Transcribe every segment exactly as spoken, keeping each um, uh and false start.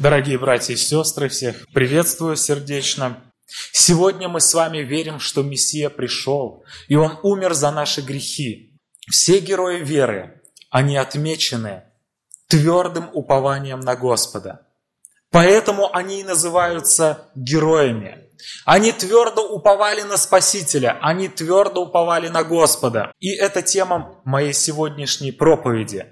Дорогие братья и сестры, всех приветствую сердечно. Сегодня мы с вами верим, что Мессия пришел, и Он умер за наши грехи. Все герои веры, они отмечены твердым упованием на Господа. Поэтому они и называются героями. Они твердо уповали на Спасителя, они твердо уповали на Господа. И это тема моей сегодняшней проповеди.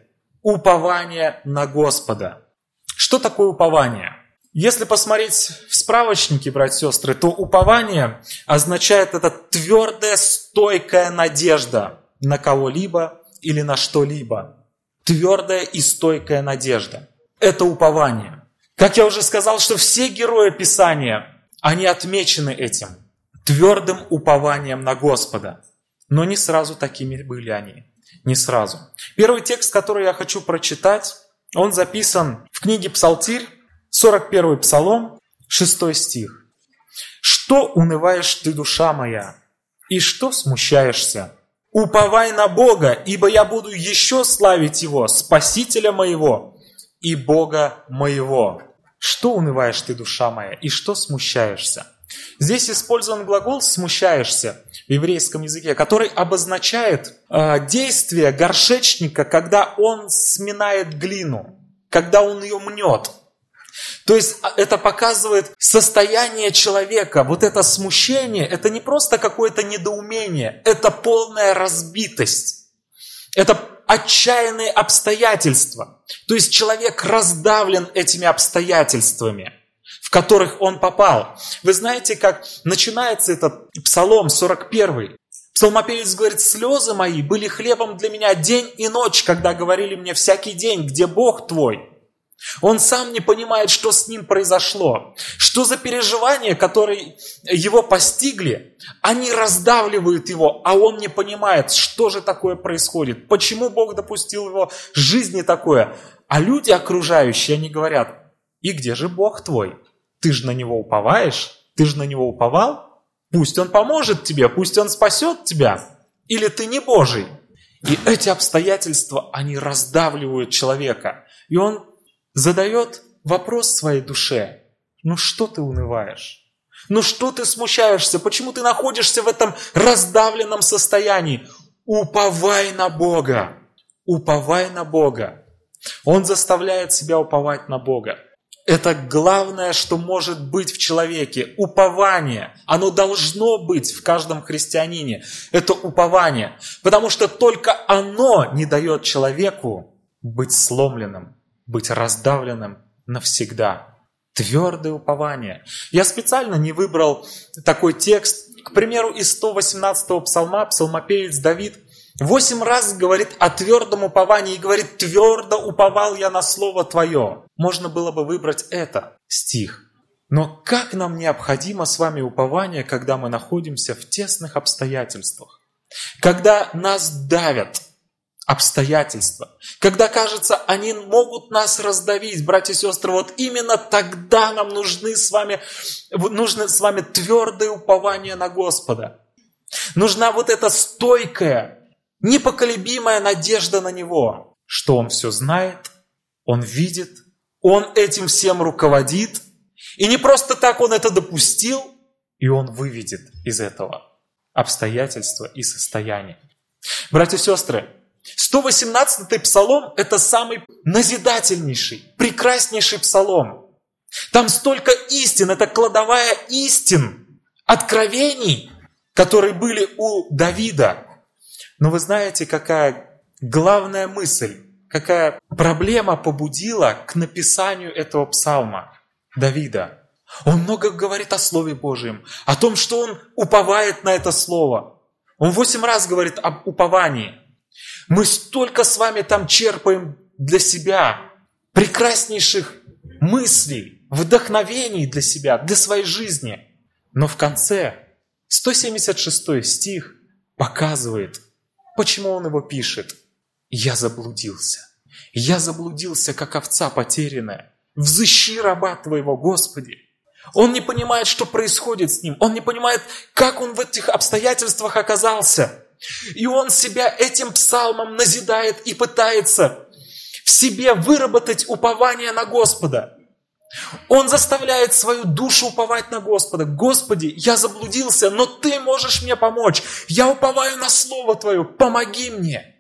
Упование на Господа. Что такое упование? Если посмотреть в справочнике, братья и сестры, то упование означает это твердая, стойкая надежда на кого-либо или на что-либо. Твердая и стойкая надежда. Это упование. Как я уже сказал, что все герои Писания, они отмечены этим твердым упованием на Господа. Но не сразу такими были они. Не сразу. Первый текст, который я хочу прочитать, он записан в книге Псалтирь, сорок первый Псалом, шестой стих. «Что унываешь ты, душа моя, и что смущаешься? Уповай на Бога, ибо я буду еще славить Его, Спасителя моего и Бога моего». Что унываешь ты, душа моя, и что смущаешься? Здесь использован глагол «смущаешься» в еврейском языке, который обозначает э, действие горшечника, когда он сминает глину, когда он ее мнет. То есть это показывает состояние человека. Вот это смущение, это не просто какое-то недоумение, это полная разбитость. Это отчаянные обстоятельства. То есть человек раздавлен этими обстоятельствами, в которых он попал. Вы знаете, как начинается этот Псалом сорок первый. Псалмопевец говорит: «Слезы мои были хлебом для меня день и ночь, когда говорили мне всякий день, где Бог твой». Он сам не понимает, что с ним произошло. Что за переживания, которые его постигли, они раздавливают его, а он не понимает, что же такое происходит. Почему Бог допустил в его жизни такое? А люди окружающие, они говорят: «И где же Бог твой? Ты же на Него уповаешь? Ты же на Него уповал? Пусть Он поможет тебе, пусть Он спасет тебя. Или ты не Божий?» И эти обстоятельства, они раздавливают человека. И он задает вопрос своей душе: ну что ты унываешь? Ну что ты смущаешься? Почему ты находишься в этом раздавленном состоянии? Уповай на Бога. Уповай на Бога. Он заставляет себя уповать на Бога. Это главное, что может быть в человеке. Упование. Оно должно быть в каждом христианине. Это упование. Потому что только оно не дает человеку быть сломленным, быть раздавленным навсегда. Твердое упование. Я специально не выбрал такой текст. К примеру, из сто восемнадцатого псалма псалмопевец Давид восемь раз говорит о твердом уповании и говорит: «Твердо уповал я на слово Твое». Можно было бы выбрать это стих. Но как нам необходимо с вами упование, когда мы находимся в тесных обстоятельствах? Когда нас давят обстоятельства. Когда, кажется, они могут нас раздавить, братья и сестры, вот именно тогда нам нужны с вами, нужно с вами твердое упование на Господа. Нужна вот эта стойкая, непоколебимая надежда на Него, что Он все знает, Он видит, Он этим всем руководит, и не просто так Он это допустил, и Он выведет из этого обстоятельства и состояния. Братья и сестры, сто восемнадцатый псалом – это самый назидательнейший, прекраснейший псалом. Там столько истин, это кладовая истин, откровений, которые были у Давида. Но вы знаете, какая главная мысль, какая проблема побудила к написанию этого псалма Давида? Он много говорит о Слове Божьем, о том, что он уповает на это Слово. Он восемь раз говорит об уповании. Мы столько с вами там черпаем для себя прекраснейших мыслей, вдохновений для себя, для своей жизни. Но в конце сто семьдесят шестой стих показывает, почему он его пишет. «Я заблудился. Я заблудился, как овца потерянная. Взыщи раба Твоего, Господи». Он не понимает, что происходит с ним. Он не понимает, как он в этих обстоятельствах оказался. И он себя этим псалмом назидает и пытается в себе выработать упование на Господа. Он заставляет свою душу уповать на Господа. Господи, я заблудился, но Ты можешь мне помочь. Я уповаю на Слово Твое. Помоги мне.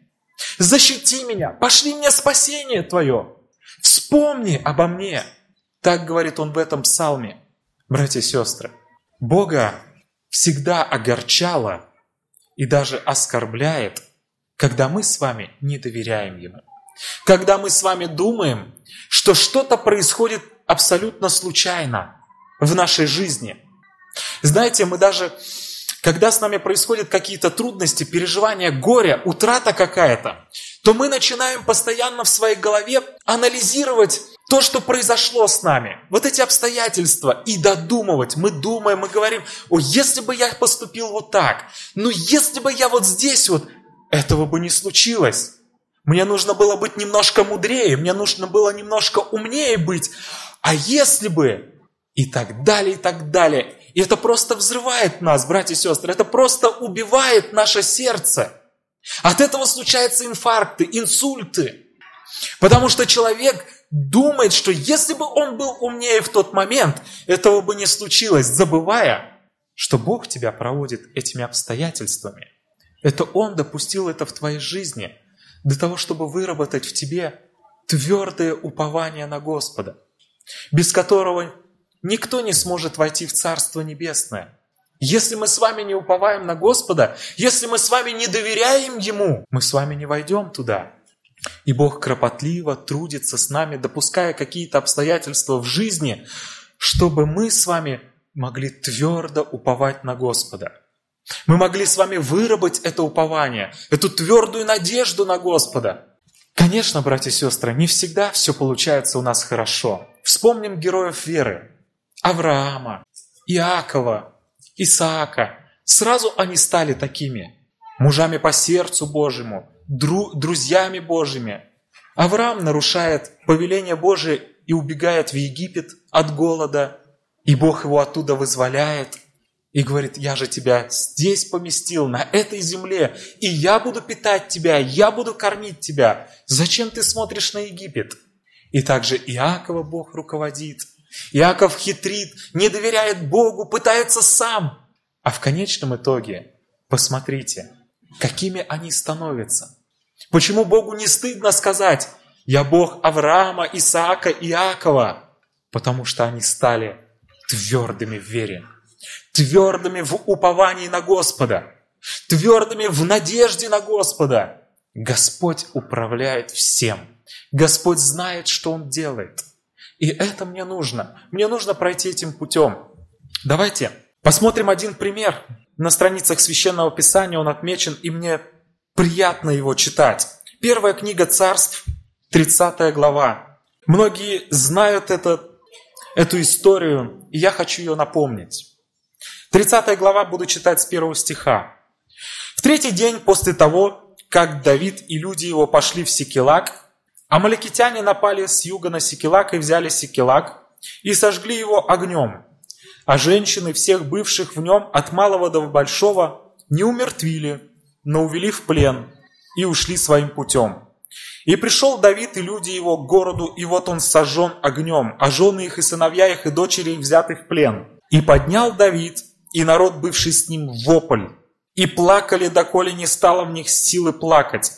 Защити меня. Пошли мне спасение Твое. Вспомни обо мне. Так говорит он в этом псалме. Братья и сестры, Бога всегда огорчало и даже оскорбляет, когда мы с вами не доверяем Ему. Когда мы с вами думаем, что что-то происходит абсолютно случайно в нашей жизни. Знаете, мы даже, когда с нами происходят какие-то трудности, переживания, горе, утрата какая-то, то мы начинаем постоянно в своей голове анализировать то, что произошло с нами, вот эти обстоятельства, и додумывать. Мы думаем, мы говорим: о, если бы я поступил вот так, ну если бы я вот здесь вот, этого бы не случилось. Мне нужно было быть немножко мудрее, мне нужно было немножко умнее быть. А если бы... И так далее, и так далее. И это просто взрывает нас, братья и сестры. Это просто убивает наше сердце. От этого случаются инфаркты, инсульты. Потому что человек думает, что если бы он был умнее в тот момент, этого бы не случилось, забывая, что Бог тебя проводит этими обстоятельствами. Это Он допустил это в твоей жизни, для того, чтобы выработать в тебе твердое упование на Господа, без которого никто не сможет войти в Царство Небесное. Если мы с вами не уповаем на Господа, если мы с вами не доверяем Ему, мы с вами не войдем туда. И Бог кропотливо трудится с нами, допуская какие-то обстоятельства в жизни, чтобы мы с вами могли твердо уповать на Господа. Мы могли с вами выработать это упование, эту твердую надежду на Господа. Конечно, братья и сестры, не всегда все получается у нас хорошо. Вспомним героев веры. Авраама, Иакова, Исаака. Сразу они стали такими. Мужами по сердцу Божьему, дру- друзьями Божьими. Авраам нарушает повеление Божие и убегает в Египет от голода. И Бог его оттуда вызволяет. И говорит: я же тебя здесь поместил, на этой земле, и я буду питать тебя, я буду кормить тебя. Зачем ты смотришь на Египет? И также Иакова Бог руководит. Иаков хитрит, не доверяет Богу, пытается сам. А в конечном итоге, посмотрите, какими они становятся. Почему Богу не стыдно сказать: я Бог Авраама, Исаака, Иакова? Потому что они стали твердыми в вере. Твердыми в уповании на Господа, твердыми в надежде на Господа. Господь управляет всем. Господь знает, что Он делает. И это мне нужно. Мне нужно пройти этим путем. Давайте посмотрим один пример. На страницах Священного Писания он отмечен, и мне приятно его читать. Первая книга Царств, тридцатая глава. Многие знают это, эту историю, и я хочу ее напомнить. тридцатая глава, буду читать с первого стиха. «В третий день после того, как Давид и люди его пошли в Сикелаг, амаликитяне напали с юга на Сикелаг и взяли Сикелаг, и сожгли его огнем. А женщины всех бывших в нем, от малого до большого, не умертвили, но увели в плен и ушли своим путем. И пришел Давид и люди его к городу, и вот он сожжен огнем, а жены их и сыновья их и дочери их взяты в плен. И поднял Давид и народ, бывший с ним, вопль, и плакали, доколе не стало в них силы плакать.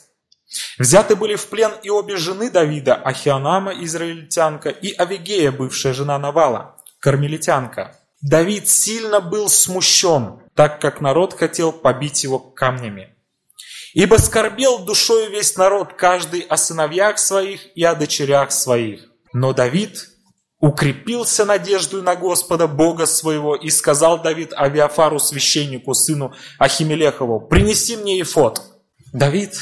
Взяты были в плен и обе жены Давида, Ахианама, израильтянка, и Авигея, бывшая жена Навала, кармелитянка. Давид сильно был смущен, так как народ хотел побить его камнями. Ибо скорбел душою весь народ, каждый о сыновьях своих и о дочерях своих. Но Давид укрепился надеждою на Господа Бога своего, и сказал Давид Авиафару, священнику, сыну Ахимелехову: принеси мне эфод. Давид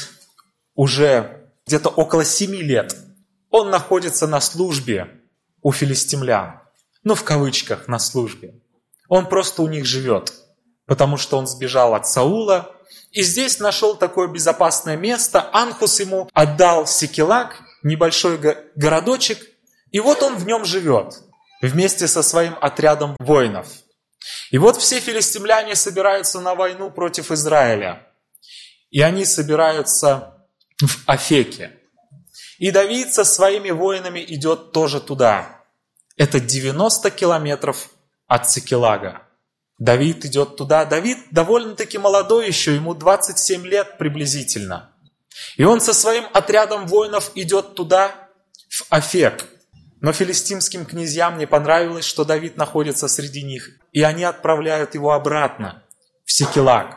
уже где-то около семи лет, он находится на службе у филистимлян. Ну, в кавычках, на службе. Он просто у них живет, потому что он сбежал от Саула, и здесь нашел такое безопасное место. Анхус ему отдал Сикелаг, небольшой городочек, и вот он в нем живет, вместе со своим отрядом воинов. И вот все филистимляне собираются на войну против Израиля. И они собираются в Афеке. И Давид со своими воинами идет тоже туда. Это девяносто километров от Цикилага. Давид идет туда. Давид довольно-таки молодой еще, ему двадцать семь лет приблизительно. И он со своим отрядом воинов идет туда, в Афек. Но филистимским князьям не понравилось, что Давид находится среди них, и они отправляют его обратно, в Цикилаг.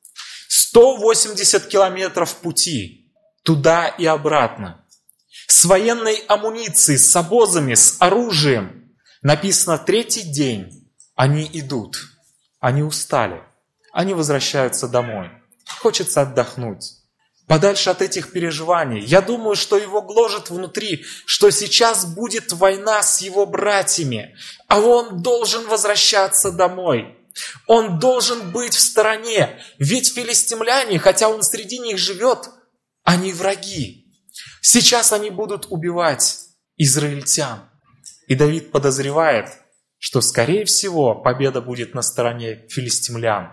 сто восемьдесят километров пути, туда и обратно. С военной амуницией, с обозами, с оружием. Написано, третий день они идут. Они устали. Они возвращаются домой. Хочется отдохнуть. Подальше от этих переживаний. Я думаю, что его гложет внутри, что сейчас будет война с его братьями, а он должен возвращаться домой. Он должен быть в стороне. Ведь филистимляне, хотя он среди них живет, они враги. Сейчас они будут убивать израильтян. И Давид подозревает, что, скорее всего, победа будет на стороне филистимлян.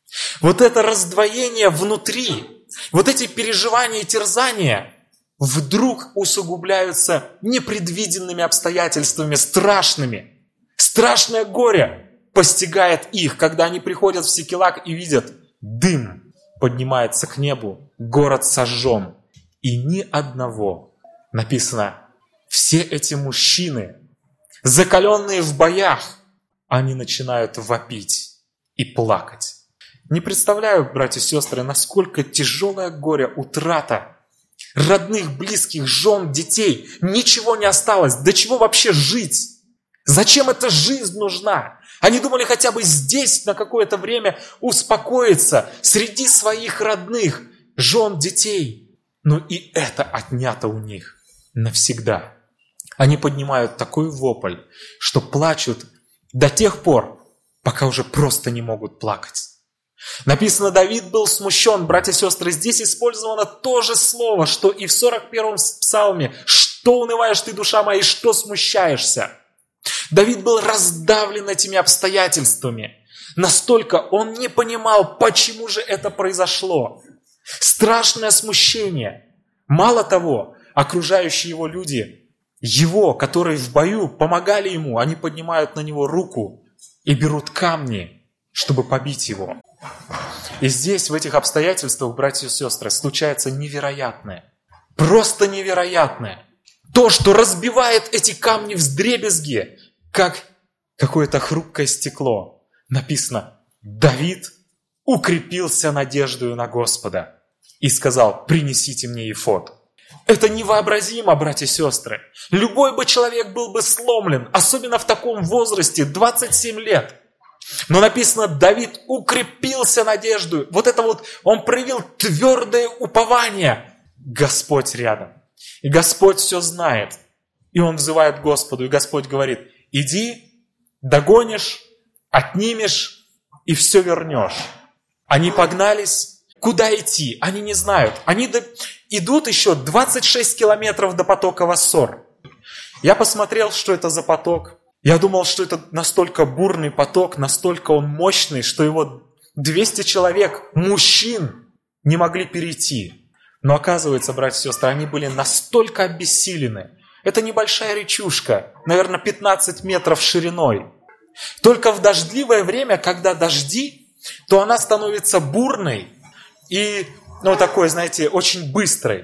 Вот это раздвоение внутри, вот эти переживания и терзания вдруг усугубляются непредвиденными обстоятельствами, страшными. Страшное горе постигает их, когда они приходят в Цикилаг и видят, дым поднимается к небу, город сожжен. И ни одного. Написано, все эти мужчины, закаленные в боях, они начинают вопить и плакать. Не представляю, братья и сестры, насколько тяжелое горе, утрата родных, близких, жен, детей. Ничего не осталось. До чего вообще жить? Зачем эта жизнь нужна? Они думали хотя бы здесь на какое-то время успокоиться среди своих родных, жен, детей. Но и это отнято у них навсегда. Они поднимают такой вопль, что плачут до тех пор, пока уже просто не могут плакать. Написано, Давид был смущен. Братья и сестры, здесь использовано то же слово, что и в сорок первом псалме. Что унываешь ты, душа моя, и что смущаешься? Давид был раздавлен этими обстоятельствами. Настолько он не понимал, почему же это произошло. Страшное смущение. Мало того, окружающие его люди, его, которые в бою помогали ему, они поднимают на него руку и берут камни, чтобы побить его. И здесь, в этих обстоятельствах, братья и сестры, случается невероятное. Просто невероятное. То, что разбивает эти камни вдребезги, как какое-то хрупкое стекло. Написано, Давид укрепился надеждою на Господа и сказал, принесите мне эфод. Это невообразимо, братья и сестры. Любой бы человек был бы сломлен, особенно в таком возрасте, двадцать семь лет. Но написано, Давид укрепился надеждой. Вот это вот, он проявил твердое упование. Господь рядом. И Господь все знает. И он взывает к Господу. И Господь говорит, иди, догонишь, отнимешь и все вернешь. Они погнались. Куда идти? Они не знают. Они до... идут еще двадцать шесть километров до потока Вассор. Я посмотрел, что это за поток. Я думал, что это настолько бурный поток, настолько он мощный, что его двести человек, мужчин, не могли перейти. Но оказывается, братья и сестры, они были настолько обессилены. Это небольшая речушка, наверное, пятнадцать метров шириной. Только в дождливое время, когда дожди, то она становится бурной и, ну, такой, знаете, очень быстрой.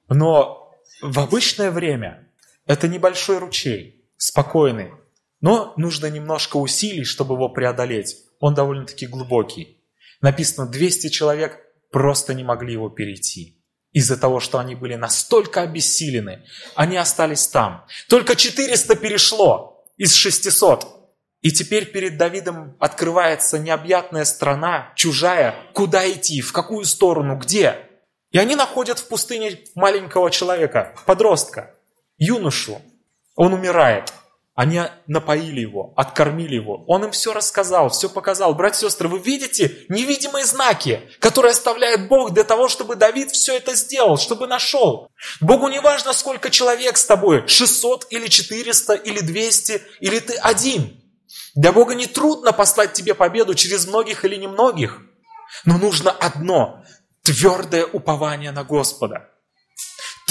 Но в обычное время это небольшой ручей, спокойный. Но нужно немножко усилий, чтобы его преодолеть. Он довольно-таки глубокий. Написано, двести человек просто не могли его перейти. Из-за того, что они были настолько обессилены, они остались там. Только четыреста перешло из шестисот. И теперь перед Давидом открывается необъятная страна, чужая. Куда идти, в какую сторону, где? И они находят в пустыне маленького человека, подростка, юношу. Он умирает. Они напоили его, откормили его. Он им все рассказал, все показал. Братья и сестры, вы видите невидимые знаки, которые оставляет Бог для того, чтобы Давид все это сделал, чтобы нашел. Богу не важно, сколько человек с тобой, шестьсот или четыреста или двести, или ты один. Для Бога не трудно послать тебе победу через многих или немногих. Но нужно одно – твердое упование на Господа.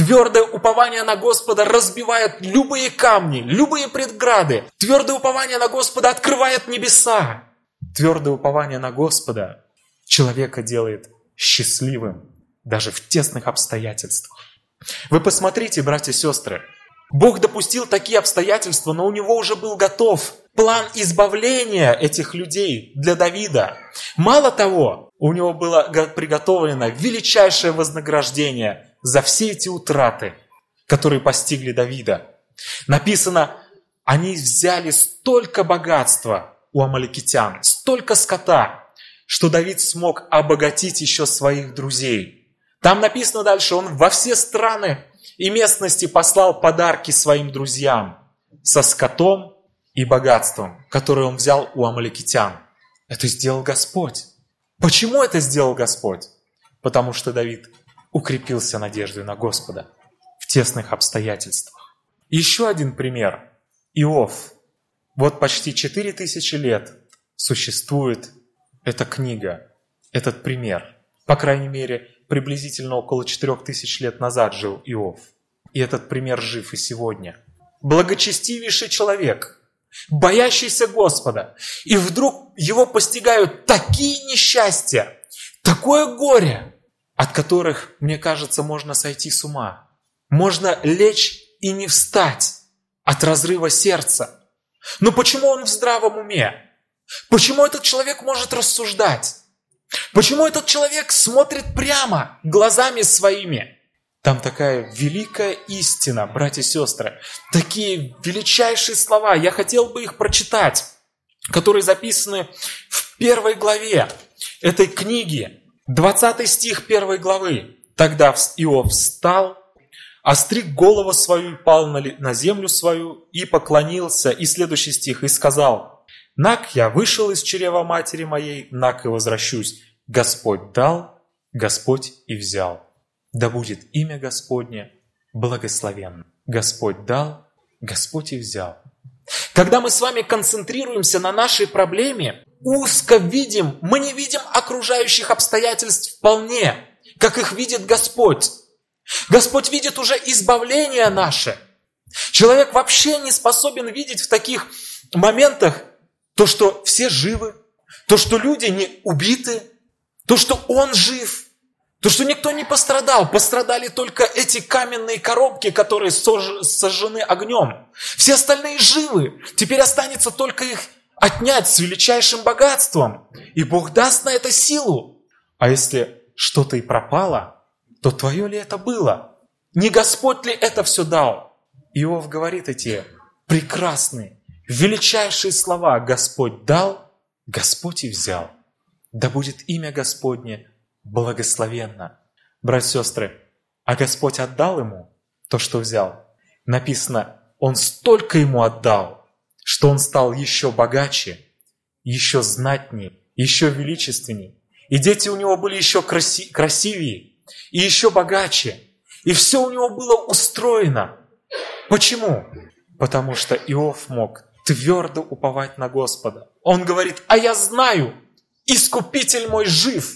Твердое упование на Господа разбивает любые камни, любые преграды. Твердое упование на Господа открывает небеса. Твердое упование на Господа человека делает счастливым даже в тесных обстоятельствах. Вы посмотрите, братья и сестры, Бог допустил такие обстоятельства, но у него уже был готов план избавления этих людей для Давида. Мало того, у него было приготовлено величайшее вознаграждение за все эти утраты, которые постигли Давида. Написано, они взяли столько богатства у амаликитян, столько скота, что Давид смог обогатить еще своих друзей. Там написано дальше, он во все страны и местности послал подарки своим друзьям со скотом и богатством, которое он взял у амаликитян. Это сделал Господь. Почему это сделал Господь? Потому что Давид укрепился надеждой на Господа в тесных обстоятельствах. Еще один пример. Иов. Вот почти четыре тысячи лет существует эта книга, этот пример. По крайней мере, приблизительно около четырех тысяч лет назад жил Иов. И этот пример жив и сегодня. Благочестивейший человек, боящийся Господа. И вдруг его постигают такие несчастья, такое горе, от которых, мне кажется, можно сойти с ума. Можно лечь и не встать от разрыва сердца. Но почему он в здравом уме? Почему этот человек может рассуждать? Почему этот человек смотрит прямо глазами своими? Там такая великая истина, братья и сестры. Такие величайшие слова. Я хотел бы их прочитать, которые записаны в первой главе этой книги. двадцатый стих первой главы. «Тогда Иов встал, остриг голову свою, пал на землю свою и поклонился». И следующий стих. «И сказал: нак я вышел из чрева матери моей, нак и возвращусь. Господь дал, Господь и взял. Да будет имя Господне благословенно. Господь дал, Господь и взял». Когда мы с вами концентрируемся на нашей проблеме, узко видим, мы не видим окружающих обстоятельств вполне, как их видит Господь. Господь видит уже избавление наше. Человек вообще не способен видеть в таких моментах то, что все живы, то, что люди не убиты, то, что он жив, то, что никто не пострадал. Пострадали только эти каменные коробки, которые сожжены огнем. Все остальные живы. Теперь останется только их отнять с величайшим богатством. И Бог даст на это силу. А если что-то и пропало, то твое ли это было? Не Господь ли это все дал? Иов говорит эти прекрасные, величайшие слова: Господь дал, Господь и взял. Да будет имя Господне благословенно. Братья и сестры, а Господь отдал ему то, что взял. Написано, Он столько ему отдал, что он стал еще богаче, еще знатнее, еще величественней. И дети у него были еще краси- красивее, и еще богаче. И все у него было устроено. Почему? Потому что Иов мог твердо уповать на Господа. Он говорит: а я знаю, Искупитель мой жив,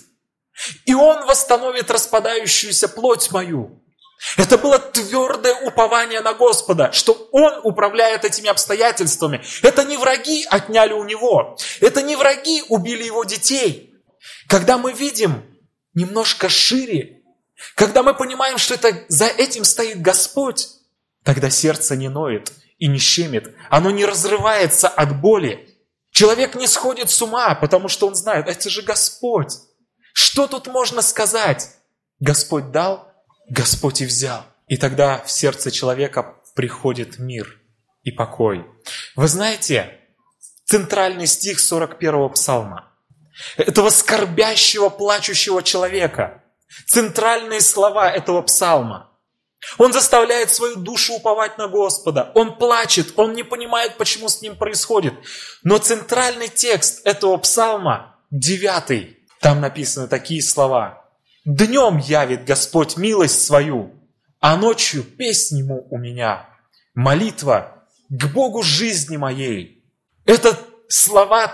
и Он восстановит распадающуюся плоть мою. Это было твердое упование на Господа, что Он управляет этими обстоятельствами. Это не враги отняли у него, это не враги убили его детей. Когда мы видим немножко шире, когда мы понимаем, что это за этим стоит Господь, тогда сердце не ноет и не щемит, оно не разрывается от боли. Человек не сходит с ума, потому что он знает, это же Господь. Что тут можно сказать? Господь дал, Господь и взял. И тогда в сердце человека приходит мир и покой. Вы знаете, центральный стих сорок первого псалма, этого скорбящего, плачущего человека, центральные слова этого псалма. Он заставляет свою душу уповать на Господа. Он плачет, он не понимает, почему с ним происходит. Но центральный текст этого псалма, девятый, там написаны такие слова: «Днем явит Господь милость свою, а ночью песнь ему у меня, молитва к Богу жизни моей». Это слова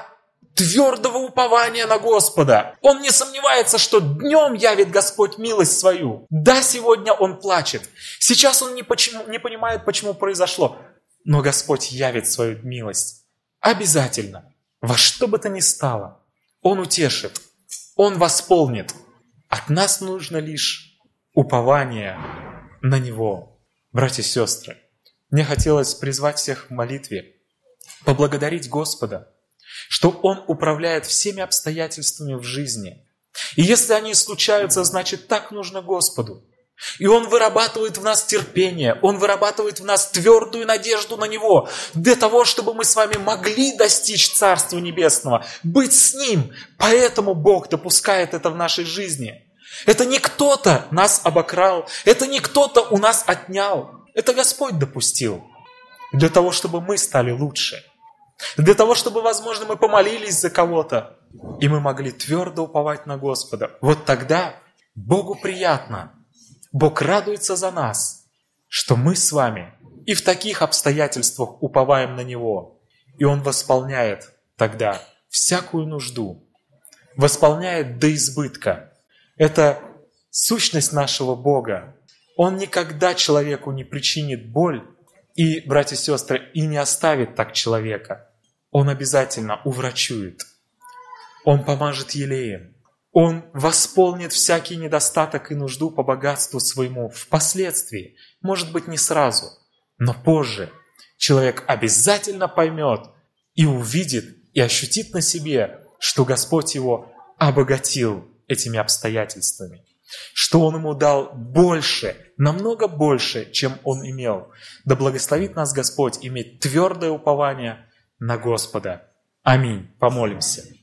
твердого упования на Господа. Он не сомневается, что днем явит Господь милость свою. Да, сегодня он плачет. Сейчас он не, почему, не понимает, почему произошло. Но Господь явит свою милость. Обязательно. Во что бы то ни стало. Он утешит. Он восполнит. От нас нужно лишь упование на Него. Братья и сестры, мне хотелось призвать всех в молитве, поблагодарить Господа, что Он управляет всеми обстоятельствами в жизни. И если они случаются, значит, так нужно Господу. И Он вырабатывает в нас терпение, Он вырабатывает в нас твердую надежду на Него, для того, чтобы мы с вами могли достичь Царства Небесного, быть с Ним. Поэтому Бог допускает это в нашей жизни. Это не кто-то нас обокрал, это не кто-то у нас отнял. Это Господь допустил. Для того, чтобы мы стали лучше. Для того, чтобы, возможно, мы помолились за кого-то, и мы могли твердо уповать на Господа. Вот тогда Богу приятно. Бог радуется за нас, что мы с вами и в таких обстоятельствах уповаем на Него. И Он восполняет тогда всякую нужду. Восполняет до избытка. Это сущность нашего Бога. Он никогда человеку не причинит боль, и, братья и сестры, и не оставит так человека. Он обязательно уврачует. Он помажет елеем. Он восполнит всякий недостаток и нужду по богатству своему впоследствии. Может быть, не сразу, но позже. Человек обязательно поймет и увидит, и ощутит на себе, что Господь его обогатил этими обстоятельствами. Что Он ему дал больше, намного больше, чем он имел. Да благословит нас Господь иметь твердое упование на Господа. Аминь. Помолимся.